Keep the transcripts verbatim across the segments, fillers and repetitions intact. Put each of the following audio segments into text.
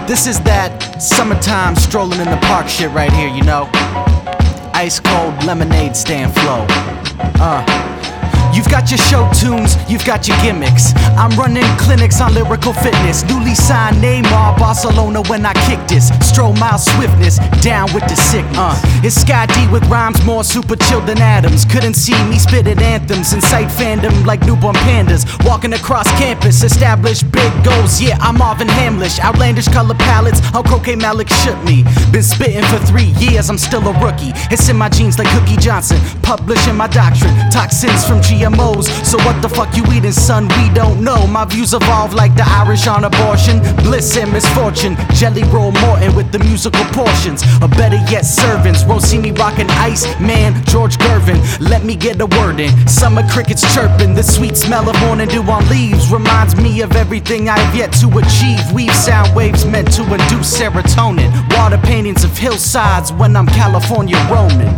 This is that summertime strolling in the park shit right here, you know. Ice cold lemonade stand flow. Uh You've got your show tunes, you've got your gimmicks. I'm running clinics on lyrical fitness. Newly signed Neymar, Barcelona when I kick this. Stroll mile swiftness, down with the sickness. Uh, it's Sky D with rhymes more super chill than Adams. Couldn't see me spitting anthems, incite fandom like newborn pandas. Walking across campus, establish big goals. Yeah, I'm Marvin Hamlish, outlandish color palettes. How Croquet Malik shook me. Been spitting for three years, I'm still a rookie. It's in my genes like Cookie Johnson. Publishing my doctrine, toxins from G M Os. So what the fuck you eating, son? We don't know. My views evolve like the Irish on abortion. Bliss and misfortune. Jelly Roll Morton with the musical portions. Or better yet, servants. Won't see me rocking Ice Man, George Gervin. Let me get a word in. Summer crickets chirping. The sweet smell of morning dew on leaves reminds me of everything I've yet to achieve. Weave sound waves meant to induce serotonin. Water paintings of hillsides when I'm California roaming.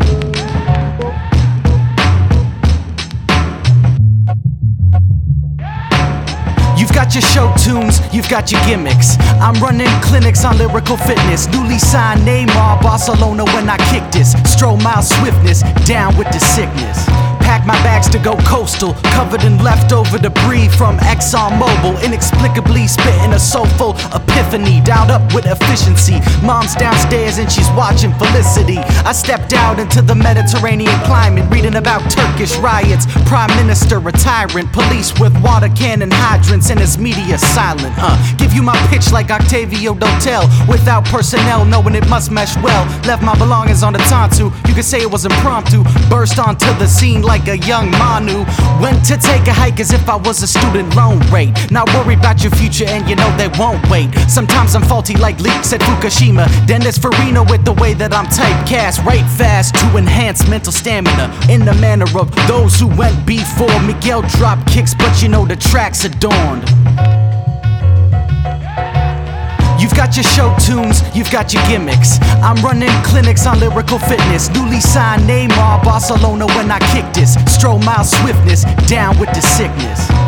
You've got your show tunes, you've got your gimmicks. I'm running clinics on lyrical fitness. Newly signed Neymar, Barcelona when I kick this. Stroll mile swiftness, down with the sickness. Pack my bags to go coastal, covered in leftover debris from ExxonMobil. Inexplicably spitting a soulful epiphany, dialed up with efficiency. Mom's downstairs and she's watching Felicity. I stepped out into the Mediterranean climate, reading about Turkish riots, prime minister a tyrant, police with water cannon hydrants, and his media silent. Uh, give you my pitch like Octavio Dotel, without personnel, knowing it must mesh well. Left my belongings on the Tontu, you could say it was impromptu. Burst onto the scene like a young Manu. Went to take a hike as if I was a student loan rate. Not worried about your future and you know they won't wait. Sometimes I'm faulty like leaks at Fukushima. Dennis Farina with the way that I'm typecast. Right fast to enhance mental stamina in the manner of those who went before. Miguel drop kicks but you know the track's adorned. You've got your show tunes, you've got your gimmicks. I'm running clinics on lyrical fitness. Newly signed Neymar, Barcelona when I kick this. Stroll mile swiftness, down with the sickness.